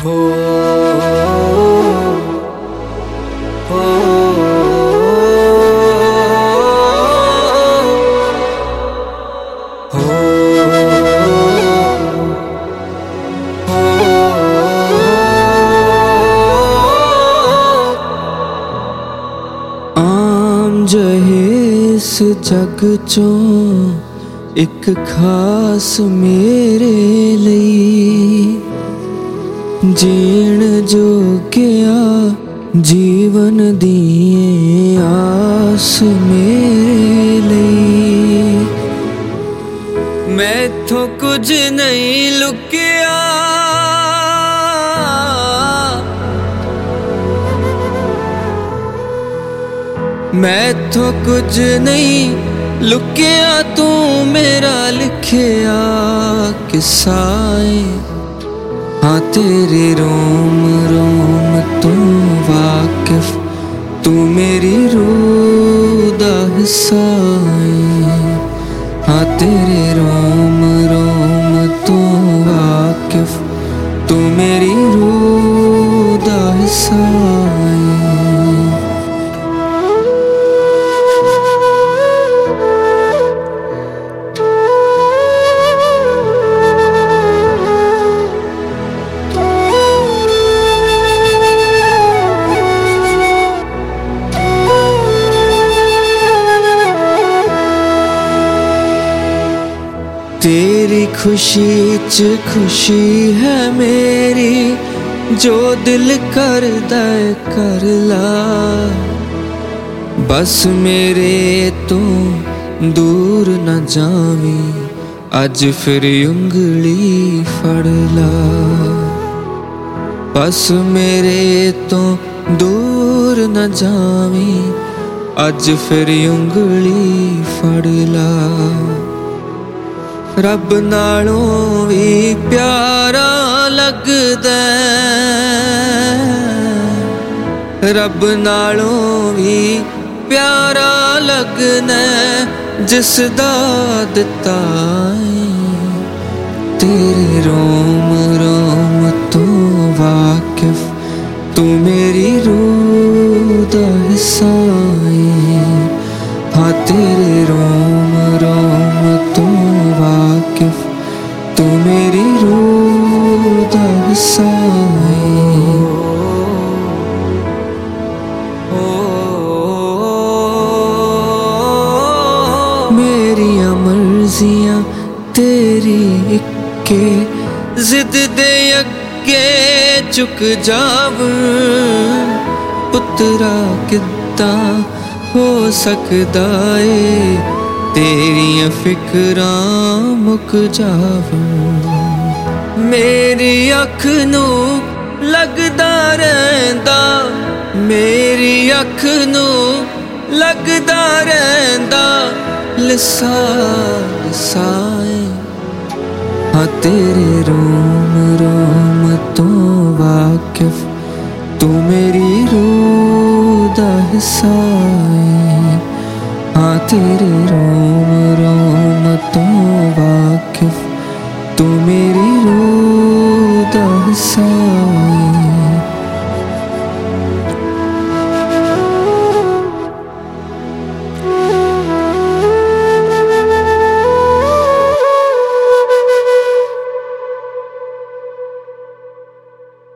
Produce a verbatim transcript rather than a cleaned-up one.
हो हो हो आम जहे इस जग चों एक खास मेरे ਲਈ जीण जोगिया जीवन दिए आस मेरे ਲਈ मैथों कुछ नहीं लुकिया मैथों कुछ नहीं लुकिया तू मेरा लिखिया किस्सा हाँ तेरे रोम रोम तू वाकिफ तू मेरी रूह दा हिस्सा हाँ तेरे रोम रोम तू वाकिफ तू मेरी रूह दा हिस्सा तेरी खुशी च खुशी है मेरी जो दिल कर दे कर ला बस मेरे तो दूर न जावी अज फिर उंगली फड़ ला बस मेरे तो दूर न जावी अज फिर उंगली फड़ ला रब नालों भी प्यारा लगदा रब नालों भी प्यारा लगना जिसदा दिता तेरे रोम रोम तू वाकिफ तू मेरी रूह दा हिस्सा हाँ तेरे रोम रोम तू वाकिफ तू मेरी रूह दा हिस्सा मेरियां मर्जियां तेरी इक्के जिद दे अगे चुक जावन पुत्रा किद्दां हो सकदा है तेरियां फिकरां मुक जावन मेरी अख नू लगदा रहिंदा मेरी अख नू लगदा रहिंदा लिसा लिसा हाँ तेरे रोम रोम तू वाकिफ तू मेरी रूह दा हिस्सा हाँ तेरे रोम रोम तू वाकिफ तू मेरी रूह दा हिस्सा।